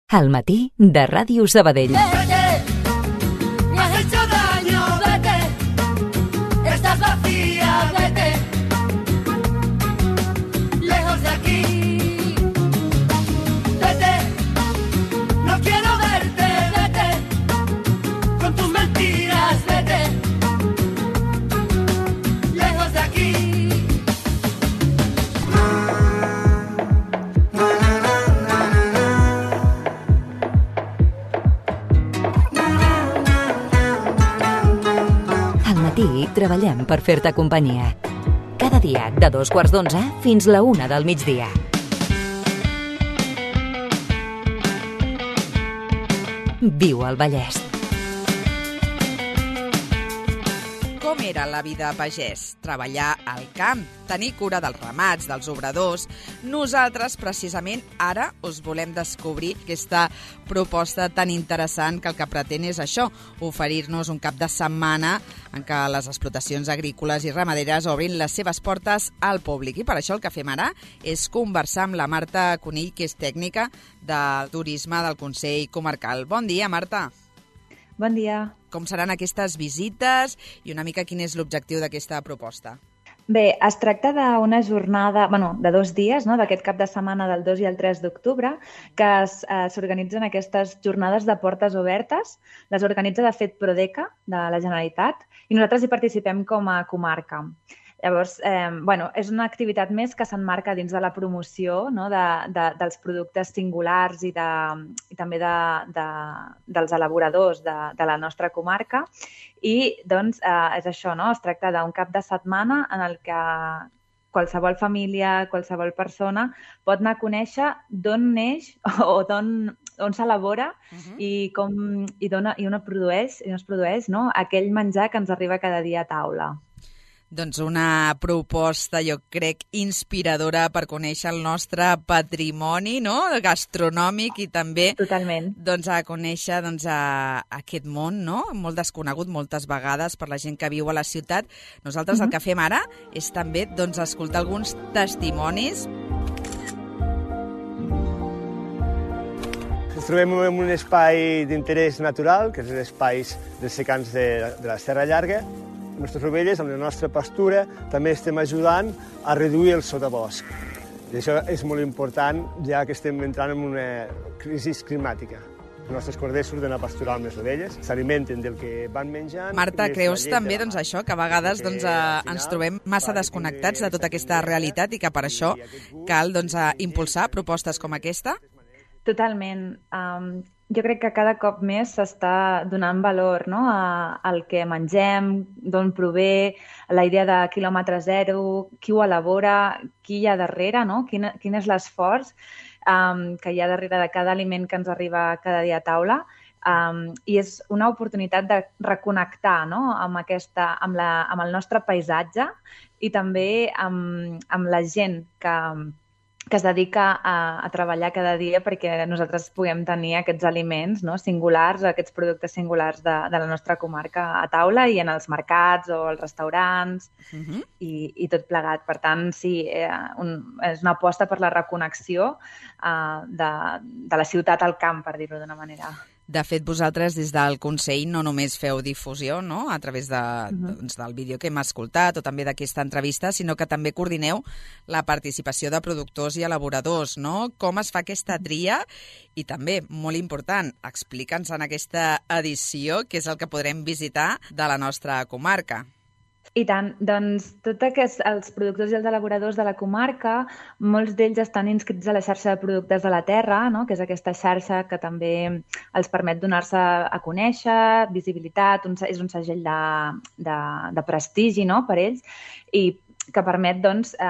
Al matí de Ràdio Sabadell. Vete, me has hecho daño, vete, estás vacía, vete, lejos de aquí, vete, no quiero verte, vete, con tus mentiras, vete, lejos de aquí. Treballem per fer-te companyia. Cada dia de 2:15 fins la 1 del migdia. Viu al Vallès. Com era la vida a pagès? Treballar al camp, tenir cura dels ramats, dels obradors. Nosaltres, precisament, ara us volem descobrir aquesta proposta tan interessant que el que pretén és això, oferir-nos un cap de setmana en què les explotacions agrícoles i ramaderes obrin les seves portes al públic. I per això el que fem ara és conversar amb la Marta Conill, que és tècnica de turisme del Consell Comarcal. Bon dia, Marta. Bon dia. Com seran aquestes visites i una mica quin és l'objectiu d'aquesta proposta? Bé, es tracta d'una jornada, de 2 dies, no? D'aquest cap de setmana del 2 i el 3 d'octubre, que s'organitzen aquestes jornades de portes obertes. Les organitza, de fet, Prodeca, de la Generalitat, i nosaltres hi participem com a comarca. Llavors, és una activitat més que s'emmarca dins de la promoció, no? dels productes singulars i també dels elaboradors de la nostra comarca. I, doncs, és això, no? Es tracta d'un cap de setmana en el que qualsevol família, qualsevol persona pot anar a conèixer d'on neix o on s'elabora i on es produeix, no? Aquell menjar que ens arriba cada dia a taula. Doncs una proposta, jo crec, inspiradora per conèixer el nostre patrimoni, no? Gastronòmic i també Totalment. A conèixer aquest món, no? Molt desconegut moltes vegades per la gent que viu a la ciutat. Nosaltres el que fem ara és també escoltar alguns testimonis. Ens trobem en un espai d'interès natural, que és l'espai dels secans de la Serra Llarga. Les nostres ovelles, amb la nostra pastura, també estem ajudant a reduir el sotabosc. I això és molt important, ja que estem entrant en una crisi climàtica. Els nostres corders surten a pasturar amb les ovelles, s'alimenten del que van menjant... Marta, creus també això, que a vegades ens trobem massa desconnectats de tota aquesta realitat i que per això cal impulsar propostes com aquesta? Totalment. Jo crec que cada cop més s'està donant valor, no? al que mengem, d'on prové, la idea de quilòmetre zero, qui ho elabora, qui hi ha darrere, no? Quin és l'esforç que hi ha darrere de cada aliment que ens arriba cada dia a taula. I és una oportunitat de reconnectar, no? amb el nostre paisatge i també amb la gent que es dedica a treballar cada dia perquè nosaltres puguem tenir aquests aliments, no? Singulars, aquests productes singulars de la nostra comarca a taula i en els mercats o als restaurants i tot plegat. Per tant, sí, és una aposta per la reconnexió de la ciutat al camp, per dir-ho d'una manera. De fet, vosaltres des del Consell no només feu difusió, no?, a través del vídeo que hem escoltat o també d'aquesta entrevista, sinó que també coordineu la participació de productors i elaboradors, no? Com es fa aquesta tria? I també, molt important, explica'ns en aquesta edició què és el que podrem visitar de la nostra comarca. I tant, doncs els productors i els elaboradors de la comarca, molts d'ells estan inscrits a la xarxa de productes de la terra, no? Que és aquesta xarxa que també els permet donar-se a conèixer, visibilitat, és un segell de prestigi, no? Per ells, i que permet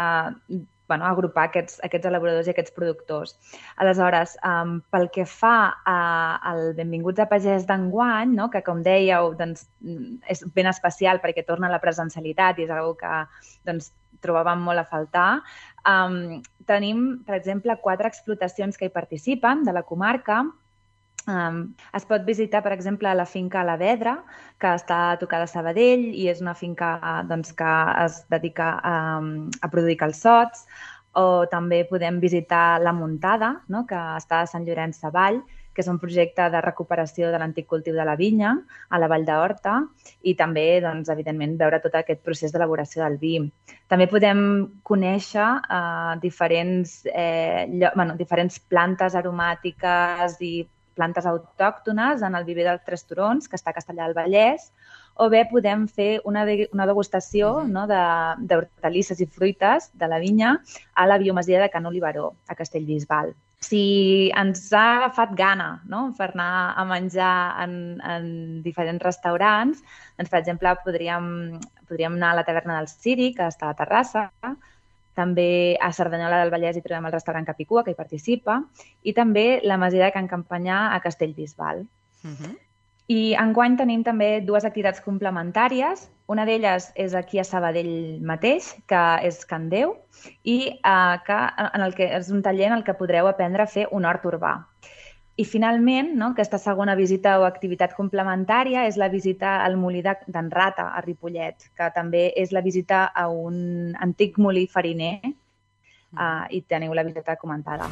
agrupar aquests elaboradors i aquests productors. Aleshores, pel que fa al Benvinguts a Pagès d'enguany, no? Que com dèieu és ben especial perquè torna a la presencialitat i és una cosa que trobàvem molt a faltar, tenim, per exemple, 4 explotacions que hi participen de la comarca. Es pot visitar, per exemple, la finca La Vedra, que està a tocar de Sabadell i és una finca que es dedica a produir calçots, o també podem visitar La Muntada, no? Que està a Sant Llorenç Savall, que és un projecte de recuperació de l'antic cultiu de la vinya a la Vall d'Horta i també, doncs, evidentment, veure tot aquest procés d'elaboració del vi. També podem conèixer diferents plantes aromàtiques i plantes autòctones en el viver dels Tres Turons, que està a Castellar del Vallès, o bé podem fer una degustació d'hortalisses i fruites de la vinya a la biomasia de Can Oliveró, a Castellbisbal. Si ens ha agafat gana per anar a menjar en diferents restaurants, doncs, per exemple, podríem anar a la taverna del Ciri, que està a Terrassa, també a Cerdanyola del Vallès hi trobem el restaurant Capicua, que hi participa, i també la masia de Can Campanyà a Castellbisbal. I enguany tenim també dues activitats complementàries. Una d'elles és aquí a Sabadell mateix, que és Can Déu, i que és un taller en el que podreu aprendre a fer un hort urbà. I finalment, aquesta segona visita o activitat complementària és la visita al molí d'en Rata, a Ripollet, que també és la visita a un antic molí fariner i teniu la visita comentada.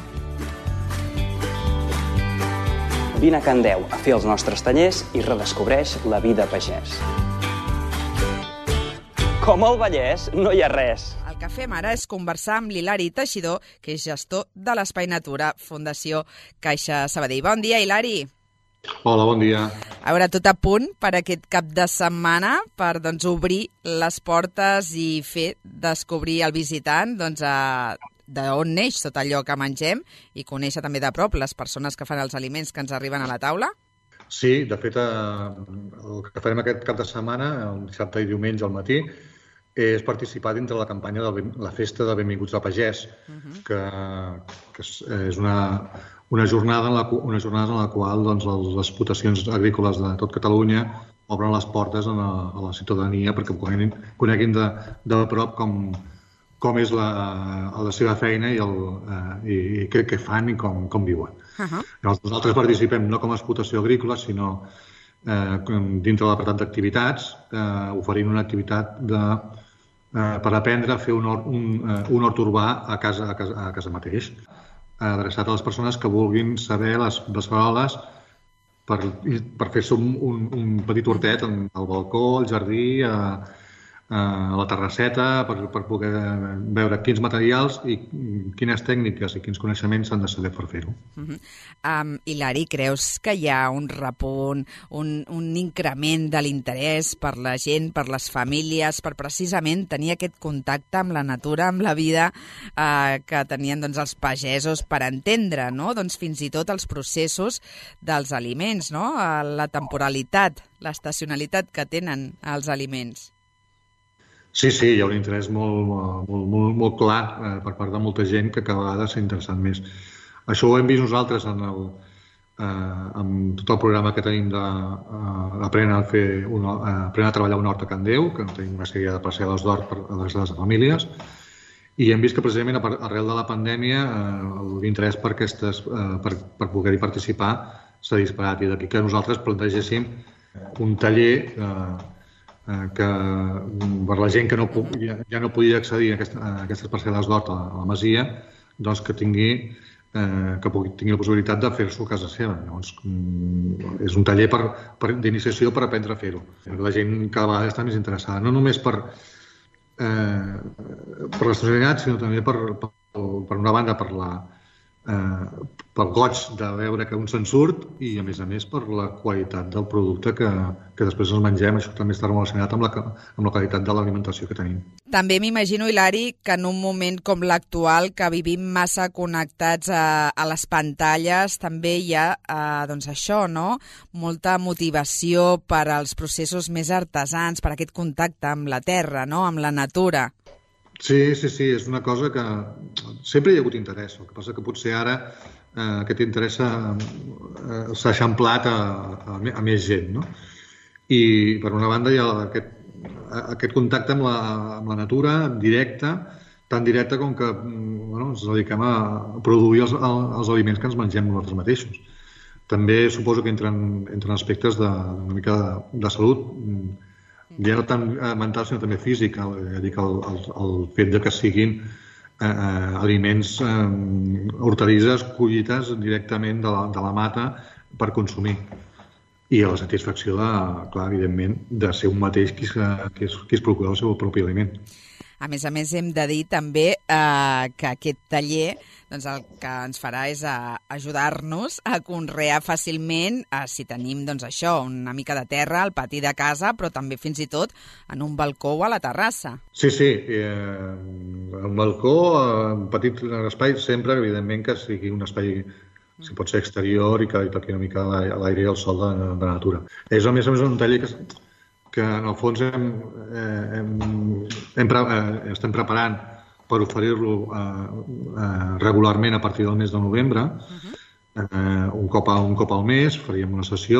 Vine a Can Déu a fer els nostres tallers i redescobreix la vida pagès. Com al Vallès no hi ha res. El que fem ara és conversar amb l'Hilari Teixidor, que és gestor de l'Espai Natura, Fundació Caixa Sabadell. Bon dia, Hilari. Hola, bon dia. A veure, tot a punt per aquest cap de setmana per obrir les portes i fer descobrir al visitant d'on neix tot allò que mengem i conèixer també de prop les persones que fan els aliments que ens arriben a la taula? Sí, de fet, el que farem aquest cap de setmana, el dissabte i diumenge al matí, és participar dintre la campanya de la Festa de Benvinguts al Pagès, que és una jornada en la qual les explotacions agrícoles de tot Catalunya obren les portes a la ciutadania perquè coneguin de prop com és la seva feina i què fan i com viuen. Nosaltres participem no com a explotació agrícola, sinó dintre de l'apartat d'activitats, oferint una activitat per aprendre a fer un hort urbà a casa mateix, adreçat a les persones que vulguin saber les beceroles per fer-se un petit hortet al balcó, al jardí, a la terrasseta, per poder veure quins materials i quines tècniques i quins coneixements s'han de saber per fer-ho. Hilari, creus que hi ha un repunt, un increment de l'interès per la gent, per les famílies, per precisament tenir aquest contacte amb la natura, amb la vida que tenien els pagesos per entendre, fins i tot els processos dels aliments, la temporalitat, l'estacionalitat que tenen els aliments? Sí, hi ha un interès molt clar per part de molta gent que cada vegada s'ha interessat més. Això ho hem vist nosaltres amb tot el programa que tenim d'Aprendre a treballar un hort a Can Déu, que tenim una sèrie de parcel·les d'hort adreçades a famílies, i hem vist que precisament arrel de la pandèmia l'interès per poder-hi participar s'ha disparat, i d'aquí que nosaltres plantegéssim un taller que per la gent que ja no podia accedir a aquestes parcel·les d'hort a la masia, doncs que tingui la possibilitat de fer-s'ho a casa seva. Llavors, és un taller d'iniciació per aprendre a fer-ho. La gent cada vegada està més interessada, no només per l'estacionalitat, sinó també per una banda pel goig de veure que un se'n surt i, a més, per la qualitat del producte que després ens mengem. Això també està relacionat amb la qualitat de l'alimentació que tenim. També m'imagino, Hilari, que en un moment com l'actual, que vivim massa connectats a les pantalles, també hi ha molta motivació per als processos més artesans, per aquest contacte amb la terra, amb la natura. Sí, és una cosa que sempre hi ha hagut interès. El que passa que potser ara aquest interès s'ha eixamplat a més gent, no? I per una banda hi ha aquest contacte amb la natura directe, tan directe com que ens dediquem a produir els aliments que ens mengem nosaltres mateixos. També suposo que entren aspectes una mica de salut, ja no tant mental sinó també físic, el fet de que siguin aliments, hortalisses, collites directament de la mata per consumir. I la satisfacció, clar, evidentment, de ser un mateix qui es procura el seu propi aliment. A més, hem de dir també que aquest taller doncs el que ens farà és ajudar-nos a conrear fàcilment, si tenim doncs això, una mica de terra al pati de casa, però també fins i tot en un balcó o a la terrassa. Sí, un balcó, un petit espai, sempre, evidentment, que sigui un espai, si pot ser exterior i que toqui una mica l'aire i el sol de natura. És, a més, un taller que en el fons estem preparant per oferir-lo regularment a partir del mes de novembre. Un cop al mes faríem una sessió,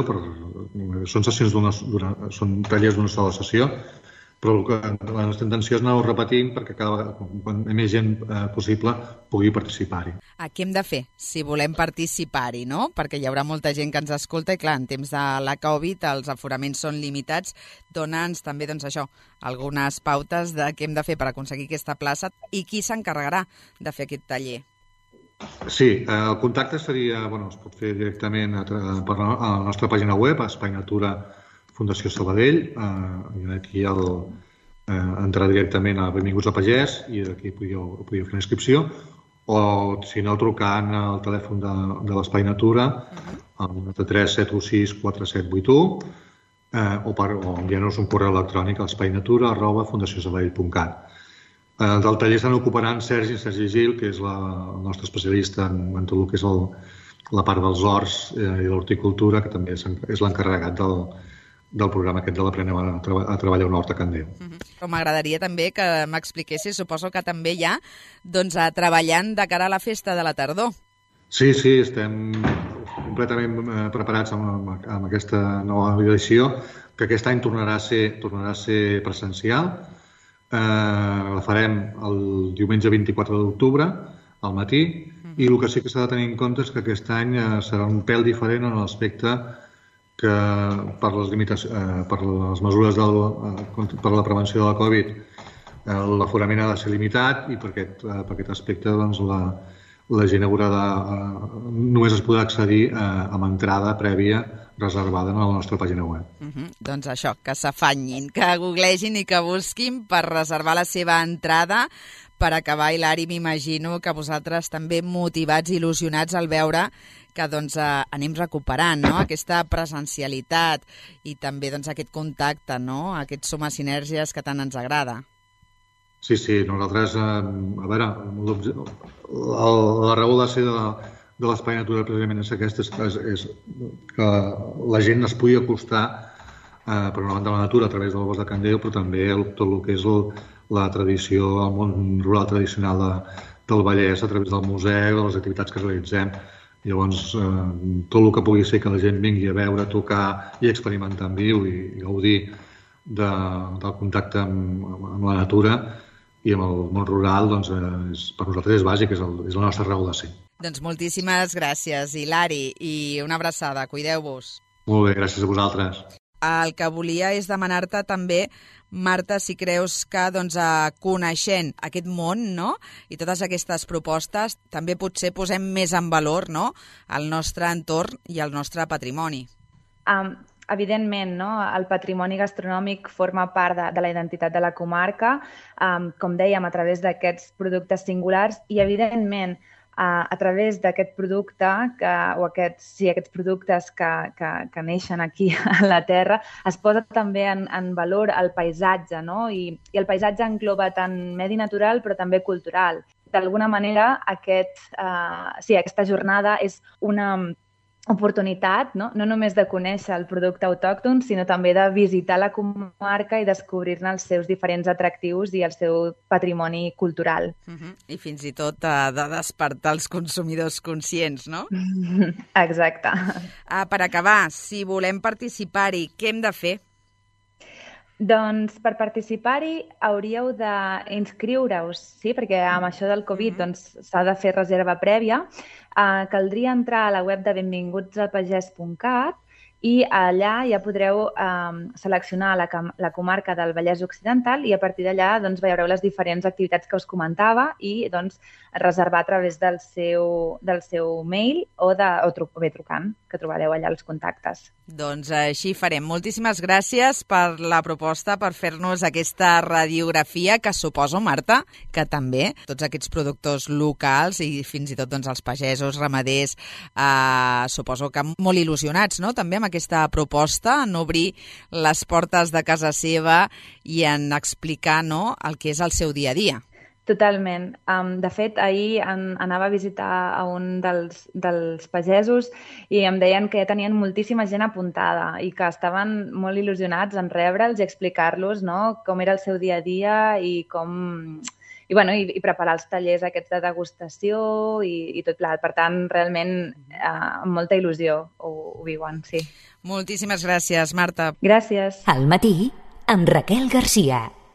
són tallers d'una sola sessió, però la nostra intenció és anar-ho repetint perquè cada vegada, quan més gent possible, pugui participar-hi. Què hem de fer si volem participar-hi, no? Perquè hi haurà molta gent que ens escolta i, clar, en temps de la Covid els aforaments són limitats. Dóna'ns també, doncs això, algunes pautes de què hem de fer per aconseguir aquesta plaça i qui s'encarregarà de fer aquest taller. Sí, el contacte seria, es pot fer directament per la nostra pàgina web, Espai Natura Fundació Sabadell, i aquí entrar directament a Benvinguts a Pagès i d'aquí podíeu fer una inscripció, o si no, trucant al telèfon de l'Espai Natura al 93 716 4781 o enviant-nos un correu electrònic a espainatura@fundaciosabadell.cat. Del taller se n'ocuparan Sergi Gil, que és el nostre especialista en tot el que és la part dels horts i l'horticultura, que també és l'encarregat del programa aquest de l'Aprenem a treballar un hort a Candeu. Però m'agradaria també que m'expliquessis, suposo que també ja treballant de cara a la festa de la tardor. Sí, estem completament preparats amb aquesta nova edició, que aquest any tornarà a ser presencial. La farem el diumenge 24 d'octubre, al matí, i el que sí que s'ha de tenir en compte és que aquest any serà un pèl diferent en l'aspecte que per les mesures per la prevenció de la Covid l'aforament ha de ser limitat i per aquest aspecte la gent només es podrà accedir amb entrada prèvia reservada en la nostra pàgina web. Doncs això, que s'afanyin, que googlegin i que busquin per reservar la seva entrada. Per acabar, Hilari, m'imagino que vosaltres també motivats i il·lusionats al veure que anem recuperant aquesta presencialitat i també aquest contacte, aquests suma sinergies que tant ens agrada. Sí, nosaltres, a veure, la raó de ser de l'Espai Natura precisament és aquesta, és que la gent es pugui acostar per una banda a la natura a través del bosc de Candeu, però també tot el que és la tradició, el món rural tradicional del Vallès a través del museu, de les activitats que realitzem. Llavors, tot el que pugui ser que la gent vingui a veure, tocar i experimentar en viu i gaudir del contacte amb la natura i amb el món rural, per nosaltres és bàsic, és la nostra raó de ser. Doncs moltíssimes gràcies, Hilari, i una abraçada. Cuideu-vos. Molt bé, gràcies a vosaltres. El que volia és demanar-te també, Marta, si creus que coneixent aquest món i totes aquestes propostes també potser posem més en valor el nostre entorn i el nostre patrimoni. Evidentment, el patrimoni gastronòmic forma part de la identitat de la comarca, com dèiem, a través d'aquests productes singulars i, evidentment, a través d'aquest producte aquests productes que neixen aquí a la terra, es posa també en valor el paisatge, i el paisatge engloba tant medi natural però també cultural. D'alguna manera, aquesta jornada és una oportunitat, no només de conèixer el producte autòcton, sinó també de visitar la comarca i descobrir-ne els seus diferents atractius i el seu patrimoni cultural. I fins i tot de despertar els consumidors conscients, no? Exacte. Per acabar, si volem participar-hi, què hem de fer? Doncs per participar-hi hauríeu d'inscriure-us, sí? Perquè amb això del Covid s'ha de fer reserva prèvia. Caldria entrar a la web de benvingutsapagès.cat i allà ja podreu seleccionar la comarca del Vallès Occidental i a partir d'allà doncs, veureu les diferents activitats que us comentava i doncs, reservar a través del seu mail o bé trucant, que trobareu allà els contactes. Doncs així farem. Moltíssimes gràcies per la proposta, per fer-nos aquesta radiografia que suposo, Marta, que també tots aquests productors locals i fins i tot doncs, els pagesos, ramaders, suposo que molt il·lusionats, no?, també amb aquesta proposta, en obrir les portes de casa seva i en explicar, no?, el que és el seu dia a dia. Totalment. De fet, ahir anava a visitar a un dels pagesos i em deien que tenien moltíssima gent apuntada i que estaven molt il·lusionats en rebre'ls i explicar-los, no?, com era el seu dia a dia i i preparar els tallers aquests de degustació i tot plat. Per tant, realment, amb molta il·lusió ho viuen, sí. Moltíssimes gràcies, Marta. Gràcies. Al matí, amb Raquel Garcia.